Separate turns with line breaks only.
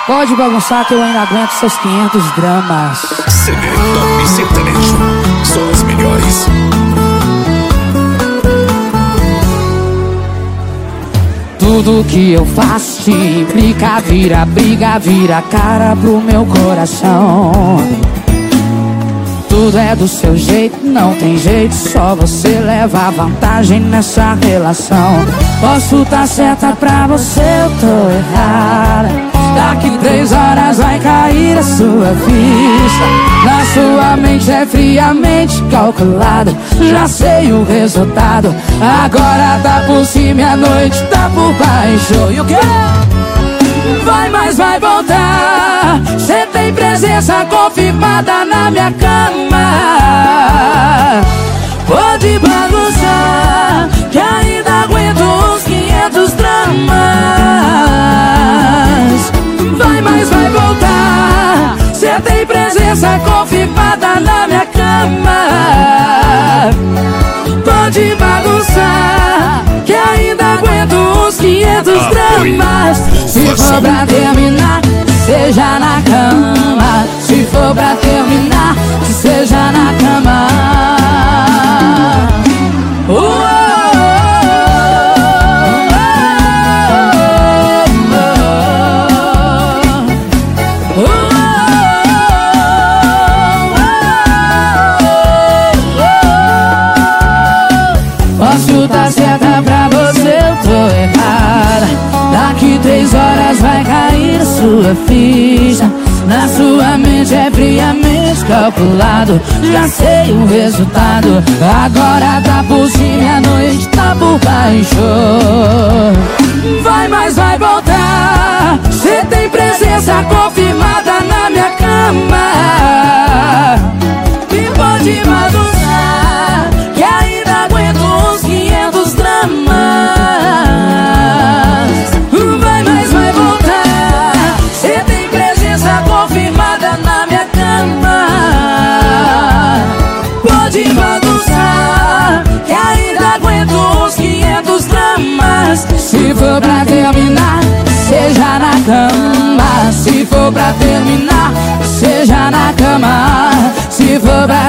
Pode bagunçar que eu ainda aguento seus 500 gramas.
CD Top Sertanejo, só os melhores.
Tudo que eu faço te implica, vira briga, vira cara pro meu coração. Tudo é do seu jeito, não tem jeito, só você leva vantagem nessa relação. Posso tá certa pra você, eu tô errada. Daqui 3 horas vai cair a sua ficha. Na sua mente é friamente calculado. Já sei o resultado. Agora tá por cima e a noite tá por baixo. E o quê? Vai, mas vai voltar. Cê tem presença confirmada na minha cama. Pode bagunçar, que ainda aguento uns 500 dramas. Vai, mas vai voltar. Cê tem presença confirmada na minha cama. Pode bagunçar, que ainda aguento uns 500 dramas. Se for pra terminar, seja na cama. Se for pra terminar, que seja na cama. Posso tá certa pra você, eu tô errada. Daqui 3 horas vai cair sua ficha. Na sua mente é friamente calculado. Já sei o resultado. Agora tá por cima e a noite tá por baixo. Vai, mas vai voltar. Cê tem presença confirmada na minha cama. E pode bagunçar, que ainda aguento uns 500 dramas. Vai, mas vai voltar. Cê tem presença confirmada na minha cama. Pode bagunçar, que ainda aguento uns 500 dramas. Se for pra terminar, seja na cama. Se for pra terminar, seja na cama. Se for pra